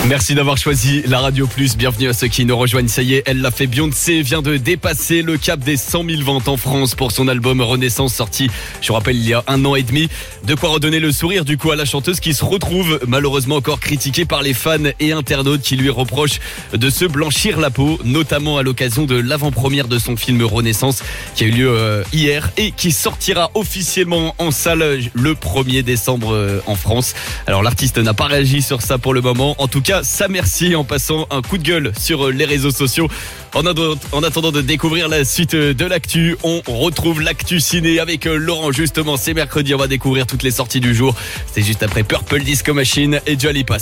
Merci d'avoir choisi la Radio Plus. Bienvenue à ceux qui nous rejoignent. Ça y est, elle l'a fait. Beyoncé vient de dépasser le cap des 100 000 ventes en France pour son album Renaissance, sorti, je vous rappelle, il y a 1 an et demi. De quoi redonner le sourire du coup à la chanteuse qui se retrouve malheureusement encore critiquée par les fans et internautes qui lui reprochent de se blanchir la peau, notamment à l'occasion de l'avant-première de son film Renaissance qui a eu lieu hier et qui sortira officiellement en salle le 1er décembre en France. Alors l'artiste n'a pas réagi sur ça pour le moment. En tout cas, ça merci en passant un coup de gueule sur les réseaux sociaux. En attendant de découvrir la suite de l'actu, on retrouve l'actu ciné avec Laurent. Justement, c'est mercredi, on va découvrir toutes les sorties du jour. C'est juste après Purple Disco Machine et Dua Lipa.